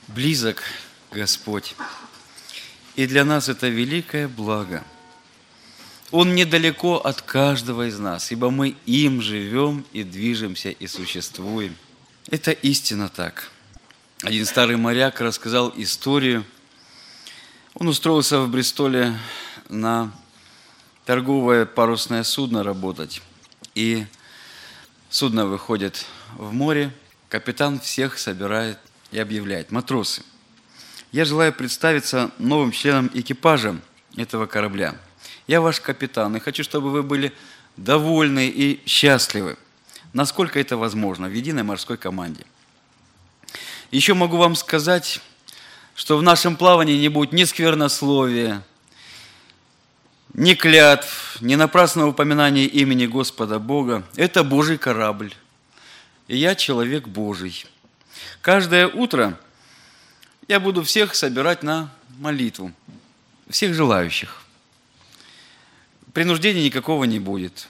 Близок Господь, и для нас это великое благо. Он недалеко от каждого из нас, ибо мы им живем и движемся и существуем. Это истинно так. Один старый моряк рассказал историю. Он устроился в Бристоле на торговое парусное судно работать. И судно выходит в море, капитан всех собирает и объявляет: матросы, я желаю представиться новым членам экипажа этого корабля. Я ваш капитан и хочу, чтобы вы были довольны и счастливы, насколько это возможно в единой морской команде. Еще могу вам сказать, что в нашем плавании не будет ни сквернословия, ни клятв, ни напрасного упоминания имени Господа Бога. Это Божий корабль, и я человек Божий. Каждое утро я буду всех собирать на молитву, всех желающих. Принуждения никакого не будет.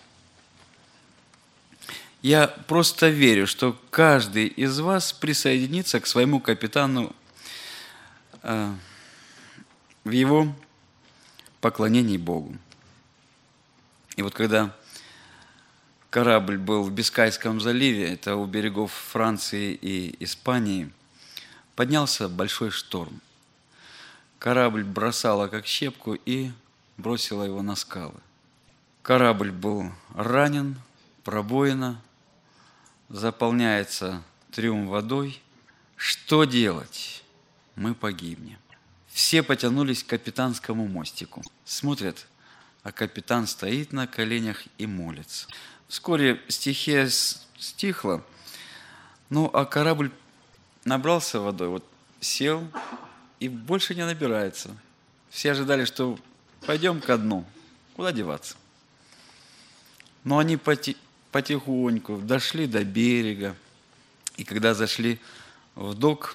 Я просто верю, что каждый из вас присоединится к своему капитану в его поклонении Богу. И вот когда корабль был в Бискайском заливе, это у берегов Франции и Испании, поднялся большой шторм. Корабль бросало как щепку и бросило его на скалы. Корабль был ранен, пробоина, заполняется трюм водой. Что делать? Мы погибнем. Все потянулись к капитанскому мостику. Смотрят, а капитан стоит на коленях и молится. Вскоре стихия стихла, а корабль набрался водой, вот сел и больше не набирается. Все ожидали, что пойдем ко дну, куда деваться. Но они потихоньку дошли до берега, и когда зашли в док,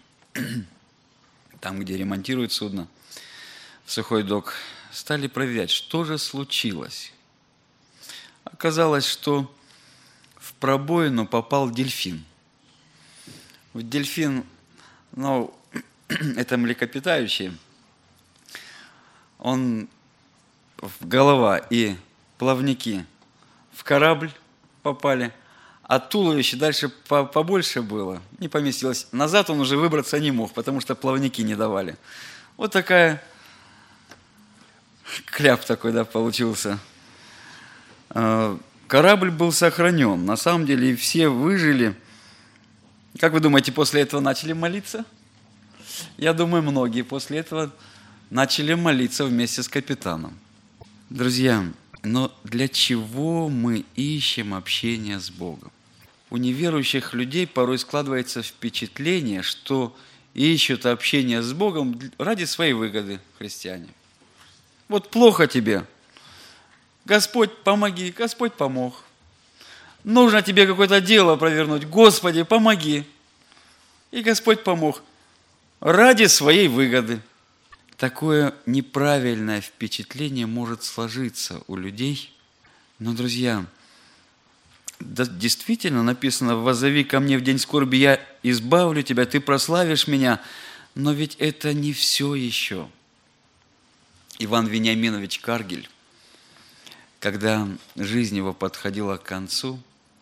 там, где ремонтируют судно, в сухой док, стали проверять, что же случилось. Оказалось, что в пробоину попал дельфин. Дельфин, это млекопитающий, он голова и плавники в корабль попали, а туловище дальше побольше было, не поместилось. Назад он уже выбраться не мог, потому что плавники не давали. Вот такая кляп такой, получился. Корабль был сохранен. На самом деле все выжили. Как вы думаете, после этого начали молиться? Я думаю, многие после этого начали молиться вместе с капитаном. Друзья, но для чего мы ищем общение с Богом? У неверующих людей порой складывается впечатление, что ищут общение с Богом ради своей выгоды, христиане. Вот плохо тебе. Господь, помоги, Господь помог. Нужно тебе какое-то дело провернуть. Господи, помоги. И Господь помог. Ради своей выгоды. Такое неправильное впечатление может сложиться у людей. Но, друзья, действительно написано: «Воззови ко мне в день скорби, я избавлю тебя, ты прославишь меня». Но ведь это не все еще. Иван Вениаминович Каргель, когда жизнь его подходила к концу,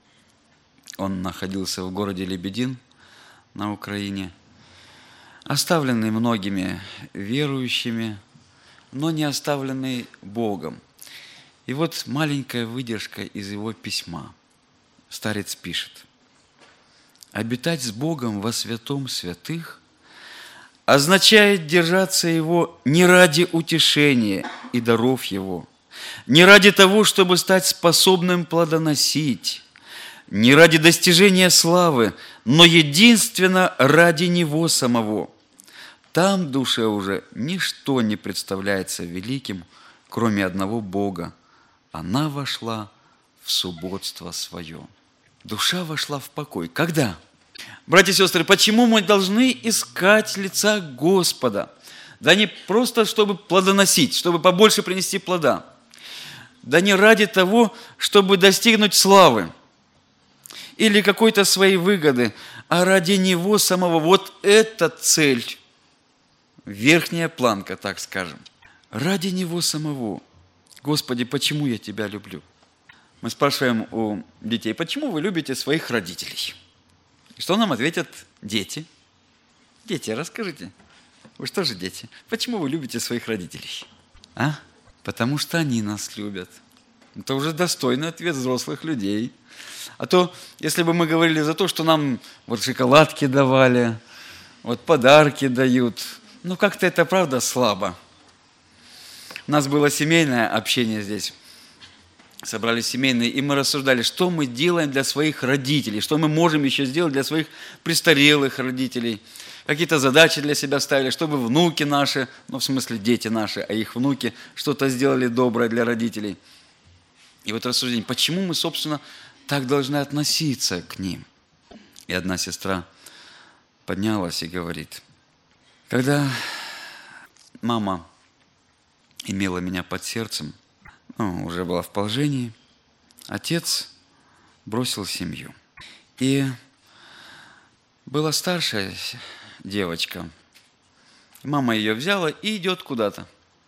он находился в городе Лебедин на Украине, оставленный многими верующими, но не оставленный Богом. И вот маленькая выдержка из его письма. Старец пишет: «Обитать с Богом во святом святых означает держаться Его не ради утешения и даров Его, не ради того, чтобы стать способным плодоносить, не ради достижения славы, но единственно ради Него самого. Там душе уже ничто не представляется великим, кроме одного Бога. Она вошла в субботство свое». Душа вошла в покой. Когда? Братья и сестры, почему мы должны искать лица Господа? Да не просто, чтобы плодоносить, чтобы побольше принести плода. Да не ради того, чтобы достигнуть славы или какой-то своей выгоды, а ради Него самого. Вот это цель, верхняя планка, так скажем. Ради Него самого. Господи, почему я Тебя люблю? Мы спрашиваем у детей, почему вы любите своих родителей? И что нам ответят дети? Дети, расскажите. Вы что же дети? Почему вы любите своих родителей? Потому что они нас любят. Это уже достойный ответ взрослых людей. А то, если бы мы говорили за то, что нам вот шоколадки давали, вот подарки дают, как-то это правда слабо. У нас было семейное общение здесь. Собрались семейные, и мы рассуждали, что мы делаем для своих родителей, что мы можем еще сделать для своих престарелых родителей. Какие-то задачи для себя ставили, чтобы внуки наши, в смысле дети наши, а их внуки, что-то сделали доброе для родителей. И вот рассуждение, почему мы, собственно, так должны относиться к ним? И одна сестра поднялась и говорит, когда мама имела меня под сердцем, уже была в положении, отец бросил семью. И была старшая девочка. Мама ее взяла и идет куда-то.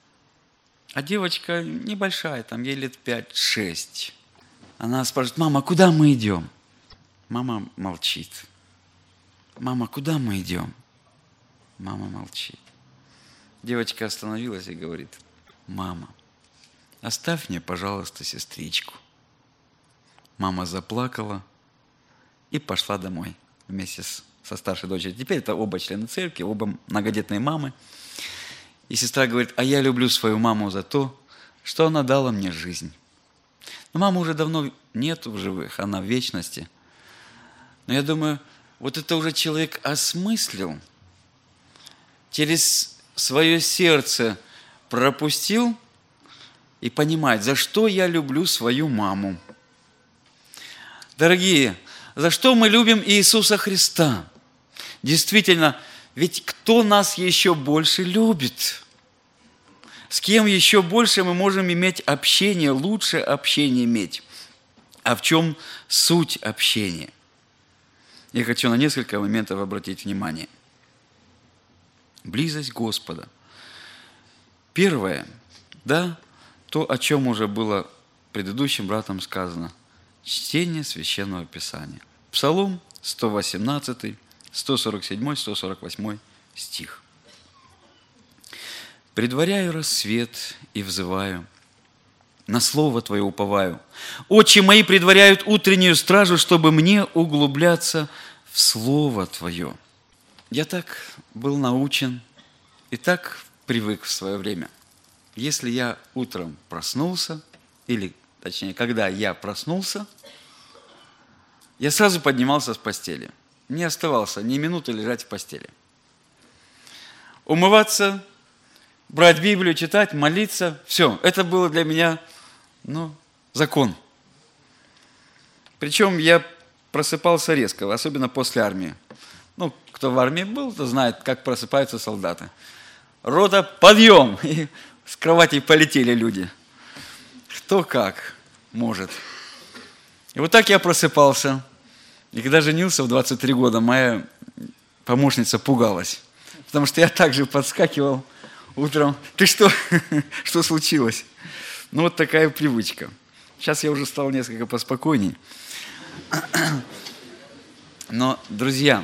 А девочка небольшая, ей лет 5-6. Она спрашивает, мама, куда мы идем? Мама молчит. Мама, куда мы идем? Мама молчит. Девочка остановилась и говорит, мама, оставь мне, пожалуйста, сестричку. Мама заплакала и пошла домой вместе со старшей дочерью. Теперь это оба члены церкви, оба многодетные мамы. И сестра говорит, а я люблю свою маму за то, что она дала мне жизнь. Но мамы уже давно нет в живых, она в вечности. Но я думаю, вот это уже человек осмыслил, через свое сердце пропустил и понимает, за что я люблю свою маму. Дорогие, за что мы любим Иисуса Христа? Действительно, ведь кто нас еще больше любит? С кем еще больше мы можем иметь общение, лучше общение иметь? А в чем суть общения? Я хочу на несколько моментов обратить внимание. Близость Господа. Первое, то, о чем уже было предыдущим братом сказано. Чтение Священного Писания. Псалом 118, 147, 148 стих. «Предваряю рассвет и взываю, на слово Твое уповаю. Очи мои предваряют утреннюю стражу, чтобы мне углубляться в Слово Твое». Я так был научен и так привык в свое время. Если я утром проснулся, или, точнее, когда я проснулся, я сразу поднимался с постели. Не оставался ни минуты лежать в постели. Умываться, брать Библию, читать, молиться, все. Это было для меня, закон. Причем я просыпался резко, особенно после армии. Кто в армии был, то знает, как просыпаются солдаты. Рота, подъем! И с кровати полетели люди. Кто как может. И вот так я просыпался. И когда женился в 23 года, моя помощница пугалась. Потому что я также подскакивал утром. Ты что? Что случилось? Вот такая привычка. Сейчас я уже стал несколько поспокойней. Но, друзья,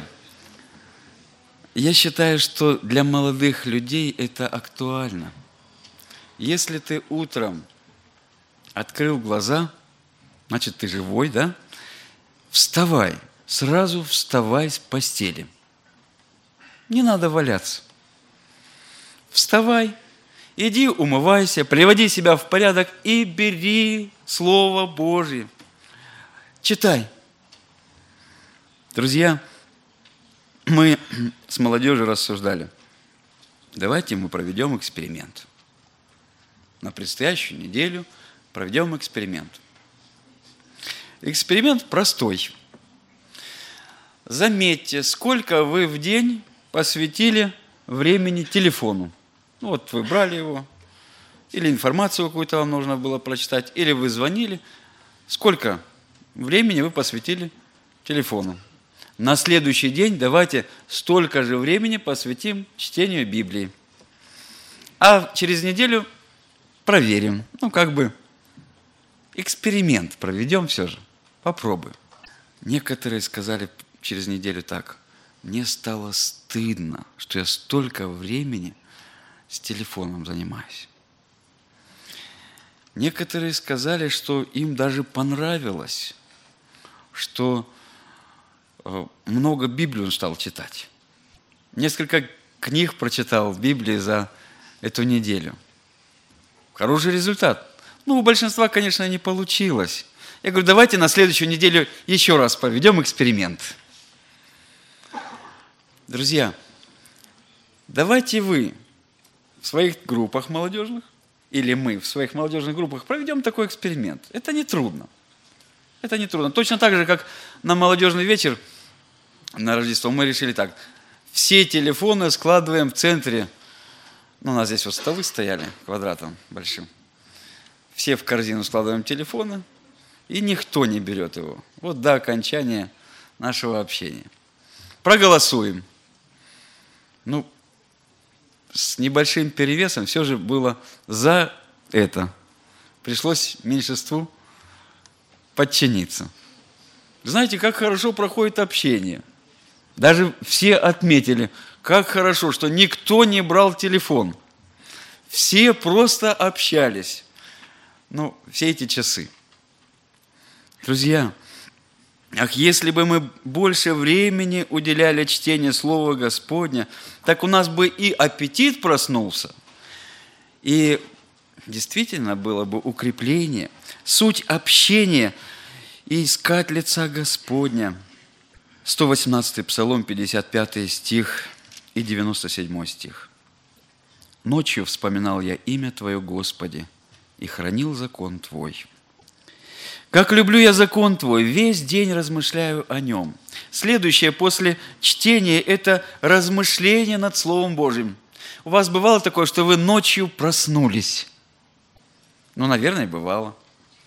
я считаю, что для молодых людей это актуально. Если ты утром открыл глаза, значит, ты живой, да? Вставай, сразу вставай с постели. Не надо валяться. Вставай, иди умывайся, приводи себя в порядок и бери Слово Божье. Читай. Друзья, мы с молодежью рассуждали. Давайте мы проведем эксперимент. На предстоящую неделю проведем эксперимент. Эксперимент простой. Заметьте, сколько вы в день посвятили времени телефону. Вы брали его, или информацию какую-то вам нужно было прочитать, или вы звонили. Сколько времени вы посвятили телефону? на следующий день давайте столько же времени посвятим чтению Библии. А через неделю проверим. Эксперимент проведем все же. Попробуем. Некоторые сказали через неделю так: мне стало стыдно, что я столько времени с телефоном занимаюсь. Некоторые сказали, что им даже понравилось, что много Библию он стал читать. Несколько книг прочитал в Библии за эту неделю. Хороший результат. У большинства, конечно, не получилось. Я говорю, давайте на следующую неделю еще раз проведем эксперимент. Друзья, давайте вы в своих группах молодежных, или мы в своих молодежных группах проведем такой эксперимент. Это не трудно. Это не трудно. Точно так же, как на молодежный вечер на Рождество мы решили так. Все телефоны складываем в центре. У нас здесь вот столы стояли квадратом большим. Все в корзину складываем телефоны, и никто не берет его. Вот до окончания нашего общения. Проголосуем. С небольшим перевесом все же было за это. Пришлось меньшинству подчиниться. Знаете, как хорошо проходит общение. Даже все отметили, как хорошо, что никто не брал телефон. Все просто общались. Все эти часы. Друзья, если бы мы больше времени уделяли чтению Слова Господня, так у нас бы и аппетит проснулся, и действительно было бы укрепление, суть общения и искать лица Господня. 118-й Псалом, 55 стих и 97 стих. «Ночью вспоминал я имя Твое, Господи, и хранил закон Твой. Как люблю я закон Твой, весь день размышляю о нем». Следующее после чтения – это размышление над Словом Божьим. У вас бывало такое, что вы ночью проснулись? Наверное, бывало.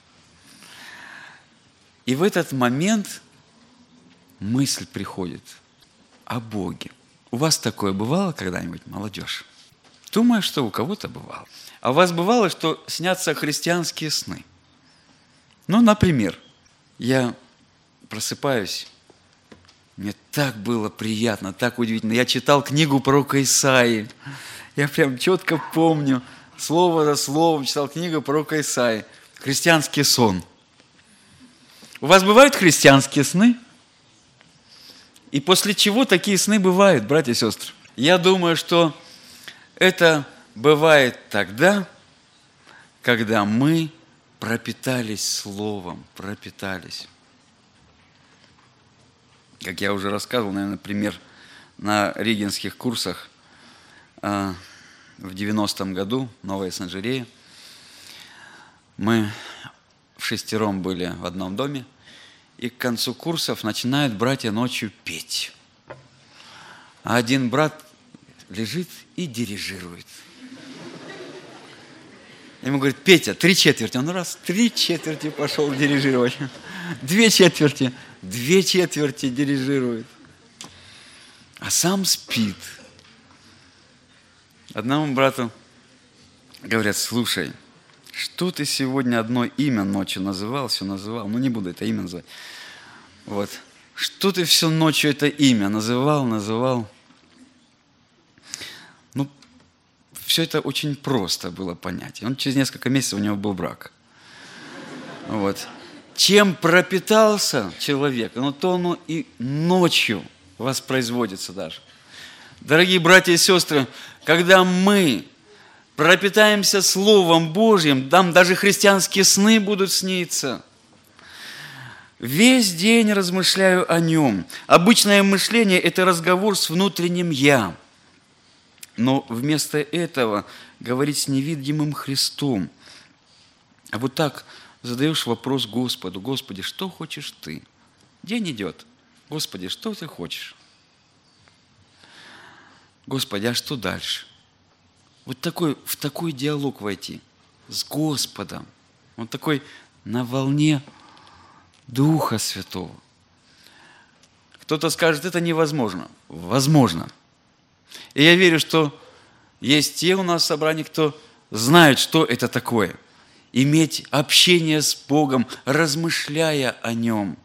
И в этот момент мысль приходит о Боге. У вас такое бывало когда-нибудь, молодежь? Думаю, что у кого-то бывало. А у вас бывало, что снятся христианские сны? Например, я просыпаюсь, мне так было приятно, так удивительно. Я читал книгу пророка Исаии. Я прям четко помню, слово за словом читал книгу пророка Исаии. Христианский сон. У вас бывают христианские сны? И после чего такие сны бывают, братья и сестры? Я думаю, что это бывает тогда, когда мы пропитались Словом, пропитались. Как я уже рассказывал, наверное, пример на регенских курсах в 90-м году, Новая Санжирея. Мы вшестером были в одном доме, и к концу курсов начинают братья ночью петь. А один брат лежит и дирижирует. Ему говорит: Петя, 3/4. Он раз, 3/4 пошел дирижировать. 2/4. 2/4 дирижирует. А сам спит. Одному брату говорят: слушай, что ты сегодня одно имя ночью называл, все называл. Не буду это имя называть. Вот. Что ты всю ночью это имя называл. Все это очень просто было понять. Он через несколько месяцев у него был брак. Вот. Чем пропитался человек, то он и ночью воспроизводится даже. Дорогие братья и сестры, когда мы пропитаемся Словом Божьим, там даже христианские сны будут сниться. Весь день размышляю о нем. Обычное мышление – это разговор с внутренним «я». Но вместо этого говорить с невидимым Христом. А вот так задаешь вопрос Господу: Господи, что хочешь Ты? День идет. Господи, что Ты хочешь? Господи, а что дальше? Вот в такой диалог войти с Господом. Он такой на волне Духа Святого. Кто-то скажет, это невозможно. Возможно. И я верю, что есть те у нас в собрании, кто знает, что это такое. Иметь общение с Богом, размышляя о Нем.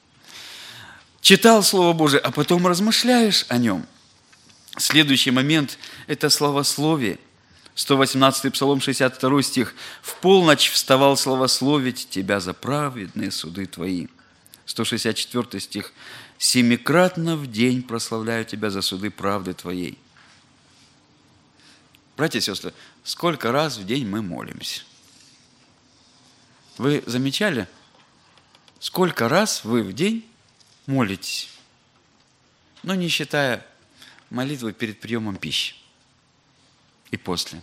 Читал Слово Божие, а потом размышляешь о Нем. Следующий момент – это славословие. 118-й Псалом, 62 стих. «В полночь вставал славословить Тебя за праведные суды Твои». 164 стих. «Семикратно в день прославляю Тебя за суды правды Твоей». Братья и сестры, сколько раз в день мы молимся? Вы замечали, сколько раз вы в день молитесь? Но не считая молитвы перед приемом пищи и после.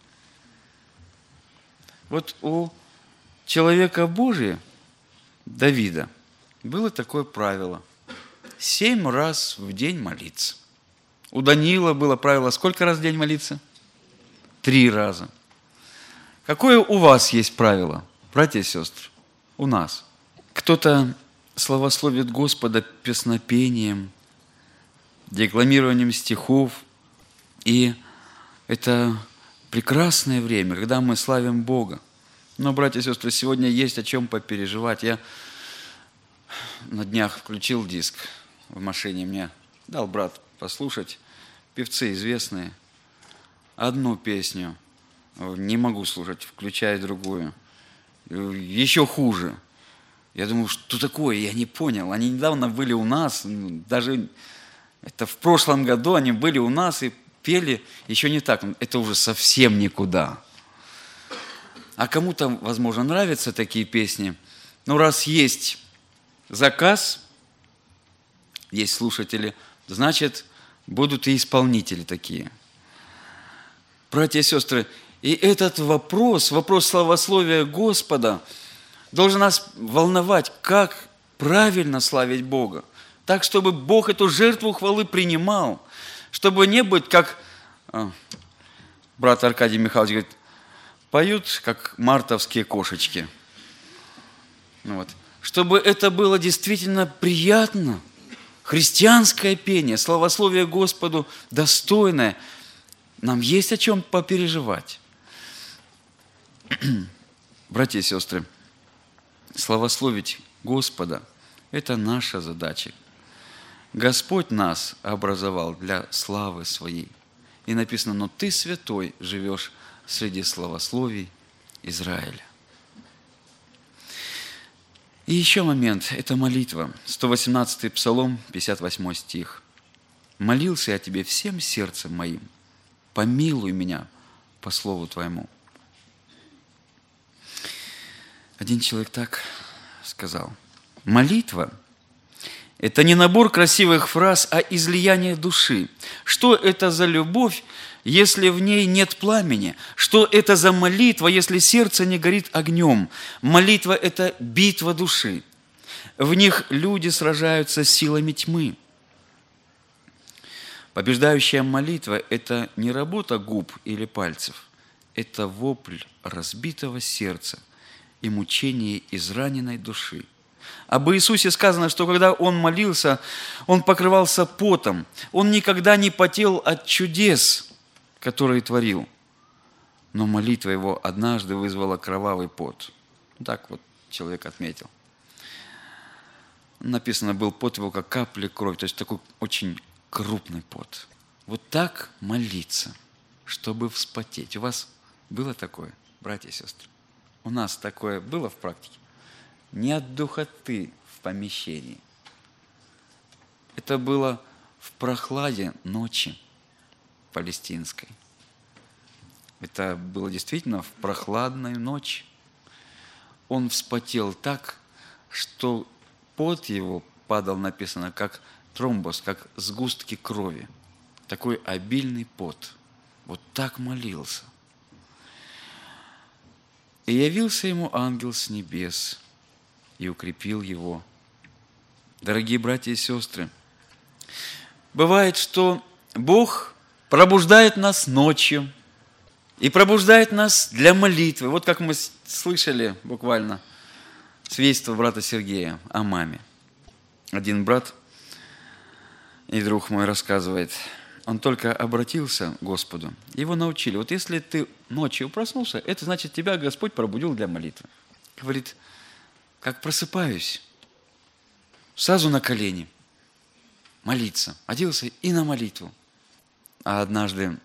Вот у человека Божия, Давида, было такое правило: 7 раз в день молиться. У Даниила было правило: сколько раз в день молиться? 3 раза. Какое у вас есть правило, братья и сестры? У нас. Кто-то славословит Господа песнопением, декламированием стихов. И это прекрасное время, когда мы славим Бога. Но, братья и сестры, сегодня есть о чем попереживать. Я на днях включил диск в машине, мне дал брат послушать. Певцы известные. Одну песню не могу слушать, включая другую. Еще хуже. Я думаю, что такое? Я не понял. Они недавно были у нас, даже это в прошлом году они были у нас и пели еще не так. Это уже совсем никуда. А кому-то, возможно, нравятся такие песни. Но раз есть заказ, есть слушатели, значит, будут и исполнители такие. Братья и сестры, и этот вопрос славословия Господа должен нас волновать, как правильно славить Бога. Так, чтобы Бог эту жертву хвалы принимал, чтобы не быть, как брат Аркадий Михайлович говорит, поют, как мартовские кошечки. Вот. Чтобы это было действительно приятно, христианское пение, славословие Господу достойное. Нам есть о чем попереживать. Братья и сестры, славословить Господа – это наша задача. Господь нас образовал для славы Своей. И написано, но Ты, святой, живешь среди славословий Израиля. И еще момент – это молитва. 118-й Псалом, 58 стих. «Молился я Тебе всем сердцем моим, помилуй меня по слову Твоему». Один человек так сказал: молитва – это не набор красивых фраз, а излияние души. Что это за любовь, если в ней нет пламени? Что это за молитва, если сердце не горит огнем? Молитва – это битва души. В них люди сражаются с силами тьмы. Побеждающая молитва – это не работа губ или пальцев. Это вопль разбитого сердца и мучение израненной души. Об Иисусе сказано, что когда Он молился, Он покрывался потом. Он никогда не потел от чудес, которые творил. Но молитва Его однажды вызвала кровавый пот. Так вот человек отметил. Написано, был пот Его, как капли крови. То есть такой очень крупный пот. Вот так молиться, чтобы вспотеть. У вас было такое, братья и сестры? У нас такое было в практике? Не от духоты в помещении. Это было в прохладе ночи палестинской. Это было действительно в прохладную ночь. Он вспотел так, что пот его падал, написано, как тромбос, как сгустки крови. Такой обильный пот. Вот так молился. И явился ему ангел с небес и укрепил его. Дорогие братья и сестры, бывает, что Бог пробуждает нас ночью и пробуждает нас для молитвы. Вот как мы слышали буквально свидетельство брата Сергея о маме. Один брат И друг мой рассказывает, он только обратился к Господу, его научили. Вот если ты ночью проснулся, это значит, тебя Господь пробудил для молитвы. Говорит, как просыпаюсь, сразу на колени, молиться. Оделся и на молитву. А однажды,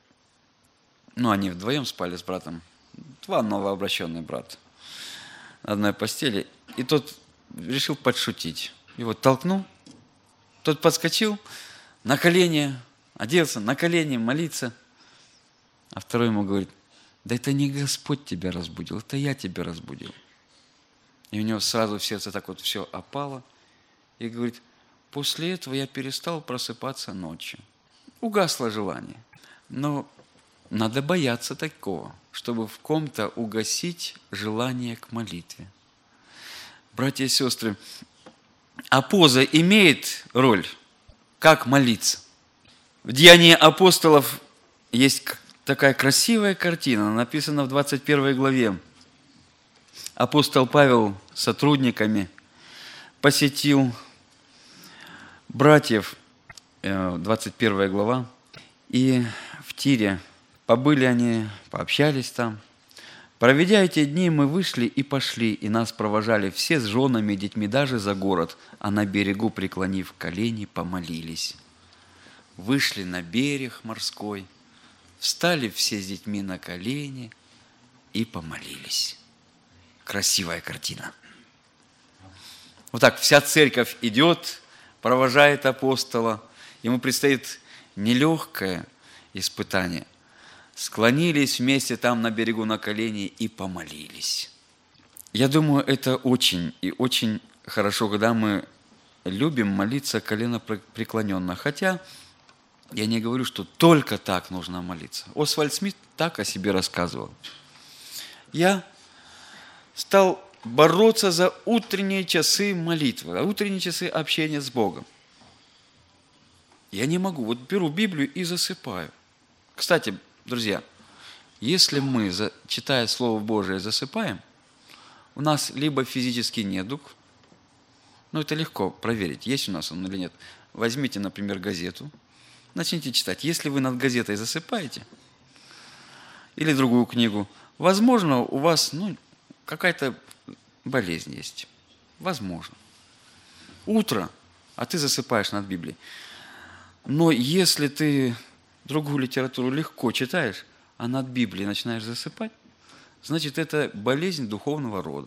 они вдвоем спали с братом, два новообращенный брат на одной постели, и тот решил подшутить. Его толкнул, тот подскочил на колени, оделся на колени, молиться. А второй ему говорит, да это не Господь тебя разбудил, это я тебя разбудил. И у него сразу в сердце так вот все опало. И говорит, после этого я перестал просыпаться ночью. Угасло желание. Но надо бояться такого, чтобы в ком-то угасить желание к молитве. Братья и сестры, а поза имеет роль, как молиться. В Деянии апостолов есть такая красивая картина, написана в 21 главе. Апостол Павел с сотрудниками посетил братьев, 21 глава, и в Тире побыли они, пообщались там. Проведя эти дни, мы вышли и пошли, и нас провожали все с женами и детьми даже за город, а на берегу, преклонив колени, помолились. Вышли на берег морской, встали все с детьми на колени и помолились. Красивая картина. Вот так вся церковь идет, провожает апостола. Ему предстоит нелегкое испытание. Склонились вместе там на берегу на колени и помолились. Я думаю, это очень и очень хорошо, когда мы любим молиться коленопреклоненно. Хотя я не говорю, что только так нужно молиться. Освальд Смит так о себе рассказывал. Я стал бороться за утренние часы молитвы, за утренние часы общения с Богом. Я не могу. Вот беру Библию и засыпаю. Кстати, друзья, если мы, читая Слово Божие, засыпаем, у нас либо физический недуг, это легко проверить, есть у нас он или нет. Возьмите, например, газету, начните читать. Если вы над газетой засыпаете, или другую книгу, возможно, у вас какая-то болезнь есть. Возможно. Утро, а ты засыпаешь над Библией. Но если ты другую литературу легко читаешь, а над Библией начинаешь засыпать, значит, это болезнь духовного рода.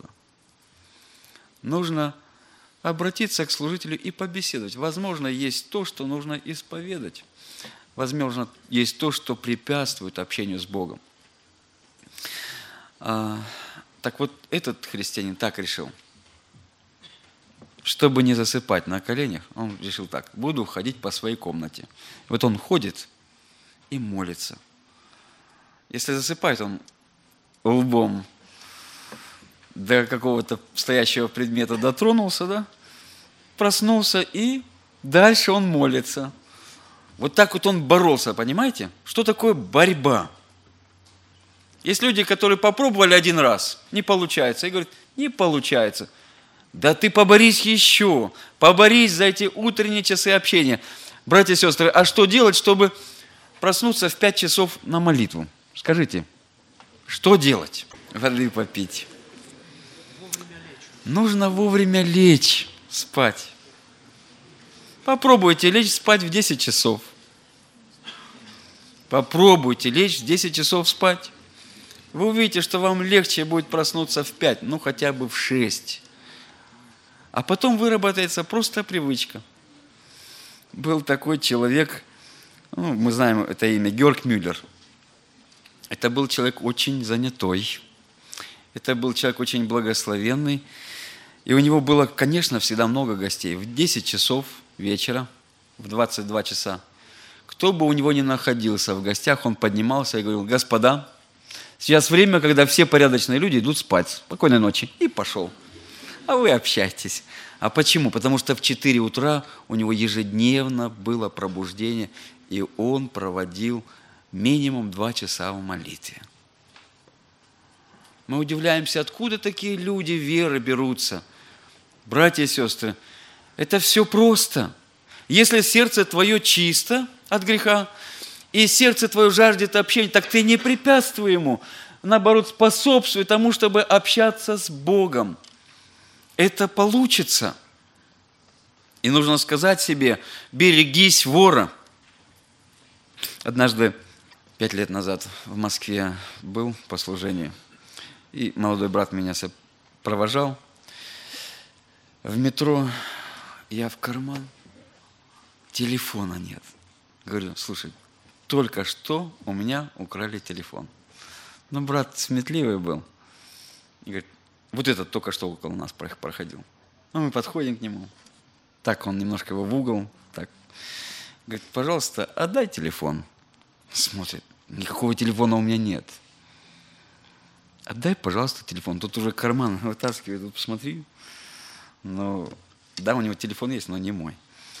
Нужно обратиться к служителю и побеседовать. Возможно, есть то, что нужно исповедать. Возможно, есть то, что препятствует общению с Богом. Так вот, этот христианин так решил. Чтобы не засыпать на коленях, он решил так, буду ходить по своей комнате. Вот он ходит и молится. Если засыпает, он лбом до какого-то стоящего предмета дотронулся, да? Проснулся, и дальше он молится. Вот так вот он боролся, понимаете? Что такое борьба? Есть люди, которые попробовали один раз, не получается, и говорят, не получается. Да ты поборись еще, поборись за эти утренние часы общения. Братья и сестры, а что делать, чтобы проснуться в 5 часов на молитву? Скажите, что делать? Воды попить. Нужно вовремя лечь спать. Попробуйте лечь спать в 10 часов. Попробуйте лечь в 10 часов спать. Вы увидите, что вам легче будет проснуться в 5, хотя бы в 6. А потом выработается просто привычка. Был такой человек, мы знаем это имя, Георг Мюллер. Это был человек очень занятой. Это был человек очень благословенный. И у него было, конечно, всегда много гостей. В 10 часов вечера, в 22 часа, кто бы у него ни находился в гостях, он поднимался и говорил, господа, сейчас время, когда все порядочные люди идут спать. Спокойной ночи. И пошел. А вы общайтесь. А почему? Потому что в 4 утра у него ежедневно было пробуждение, и он проводил минимум 2 часа в молитве. Мы удивляемся, откуда такие люди веры берутся. Братья и сестры, это все просто. Если сердце твое чисто от греха, и сердце твое жаждет общения, так ты не препятствуй ему, наоборот, способствуй тому, чтобы общаться с Богом. Это получится. И нужно сказать себе: берегись вора. Однажды, 5 лет назад, в Москве был по служению, и молодой брат меня провожал. В метро я в карман, телефона нет. Говорю: слушай, только что у меня украли телефон. Ну, брат сметливый был. И говорит: вот этот только что около нас проходил. Ну, мы подходим к нему. Так, он немножко его в угол. Так. Говорит: пожалуйста, отдай телефон. Смотрит: никакого телефона у меня нет. Отдай, пожалуйста, телефон. Тут уже карман вытаскивает. Тут посмотри. Ну, да, у него телефон есть, но не мой.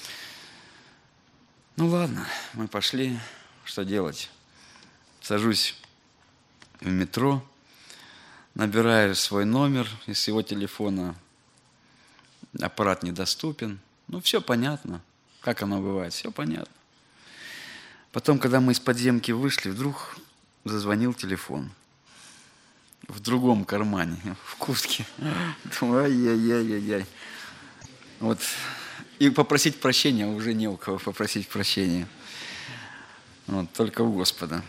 Ну, ладно, мы пошли. Что делать? Сажусь в метро, набираю свой номер из его телефона. Аппарат недоступен. Ну, все понятно. Как оно бывает, все понятно. Потом, когда мы из подземки вышли, вдруг зазвонил телефон. В другом кармане, в куртке. Думаю: ай-яй-яй-яй-яй. Вот. И попросить прощения уже не у кого попросить прощения. Вот, только у Господа.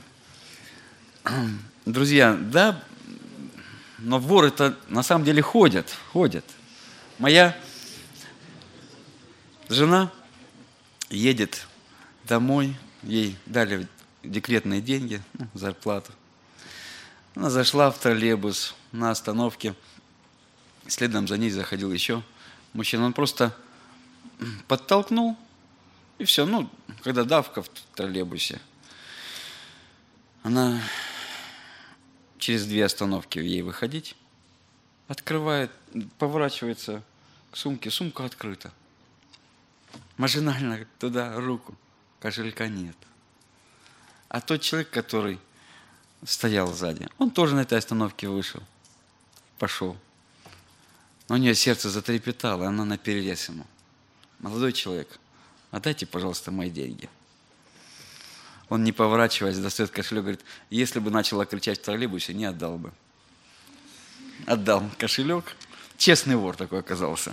Друзья, да, но воры-то на самом деле ходят. Моя жена едет домой, ей дали декретные деньги, зарплату. Она зашла в троллейбус на остановке, следом за ней заходил еще мужчина. Он просто подтолкнул, и все. Ну, когда давка в троллейбусе, она через 2 остановки ей выходить, открывает, поворачивается к сумке, сумка открыта. Машинально туда руку, кошелька нет. А тот человек, который стоял сзади, он тоже на этой остановке вышел, пошел. Но у нее сердце затрепетало, и она наперерез ему: молодой человек, отдайте, пожалуйста, мои деньги. Он, не поворачиваясь, достает кошелек, говорит: если бы начала кричать в троллейбусе, не отдал бы. Отдал кошелек. Честный вор такой оказался.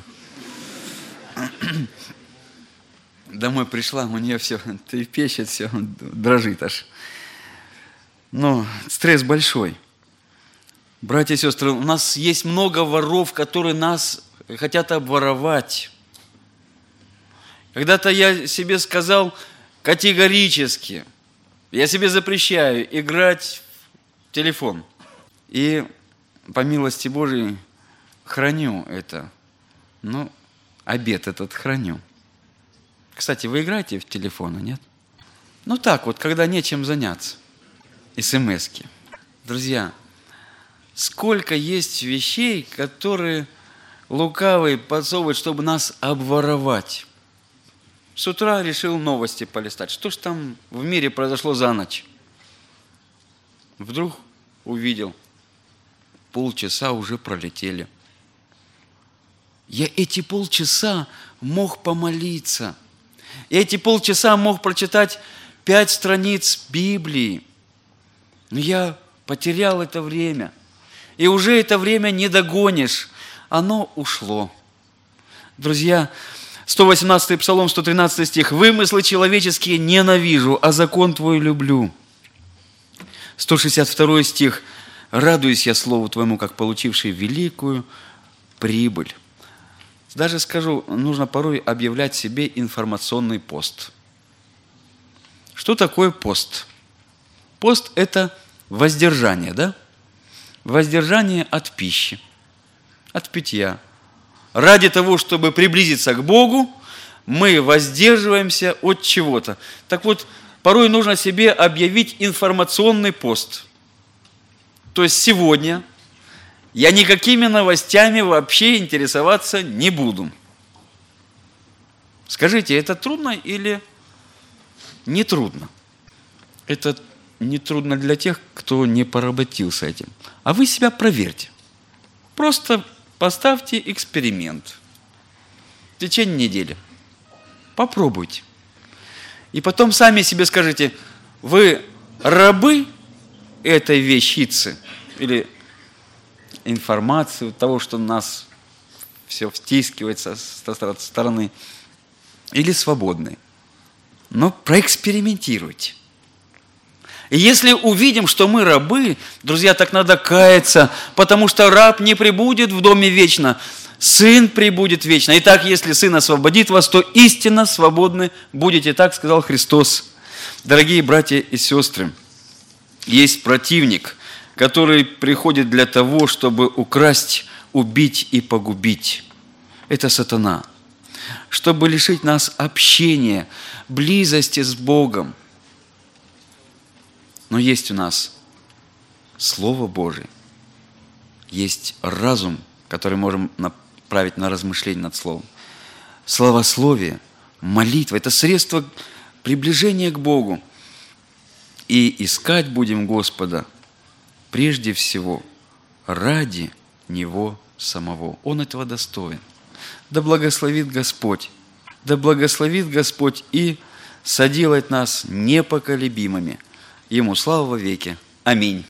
Домой пришла, у нее все трепещет, все дрожит аж. Но стресс большой. Братья и сестры, у нас есть много воров, которые нас хотят обворовать. Когда-то я себе сказал категорически: я себе запрещаю играть в телефон. И по милости Божией храню это. Ну, обет этот храню. Кстати, вы играете в телефоны, нет? Ну так вот, когда нечем заняться. СМС-ки. Друзья, сколько есть вещей, которые лукавый подсовывает, чтобы нас обворовать. С утра решил новости полистать. Что ж там в мире произошло за ночь? Вдруг увидел: полчаса уже пролетели. Я эти полчаса мог помолиться. Я эти полчаса мог прочитать 5 страниц Библии. Но я потерял это время. И уже это время не догонишь. Оно ушло. Друзья, 118-й Псалом, 113 стих. «Вымыслы человеческие ненавижу, а закон Твой люблю». 162 стих. «Радуюсь я Слову Твоему, как получивший великую прибыль». Даже скажу, нужно порой объявлять себе информационный пост. Что такое пост? Пост – это воздержание, да? Воздержание от пищи, от питья. Ради того, чтобы приблизиться к Богу, мы воздерживаемся от чего-то. Так вот, порой нужно себе объявить информационный пост. То есть сегодня я никакими новостями вообще интересоваться не буду. Скажите, это трудно или не трудно? Это не трудно для тех, кто не поработил с этим. А вы себя проверьте. Просто поставьте эксперимент в течение недели. Попробуйте. И потом сами себе скажите, вы рабы этой вещицы или информации, того, что нас все втискивается с стороны, или свободны. Но проэкспериментируйте. И если увидим, что мы рабы, друзья, так надо каяться, потому что раб не пребудет в доме вечно, сын пребудет вечно. Итак, если сын освободит вас, то истинно свободны будете. Так сказал Христос. Дорогие братья и сестры, есть противник, который приходит для того, чтобы украсть, убить и погубить. Это сатана. Чтобы лишить нас общения, близости с Богом. Но есть у нас Слово Божие, есть разум, который можем направить на размышление над Словом. Славословие, молитва – это средство приближения к Богу. И искать будем Господа прежде всего ради Него самого. Он этого достоин. Да благословит Господь, и соделает нас непоколебимыми. Ему слава во веки. Аминь.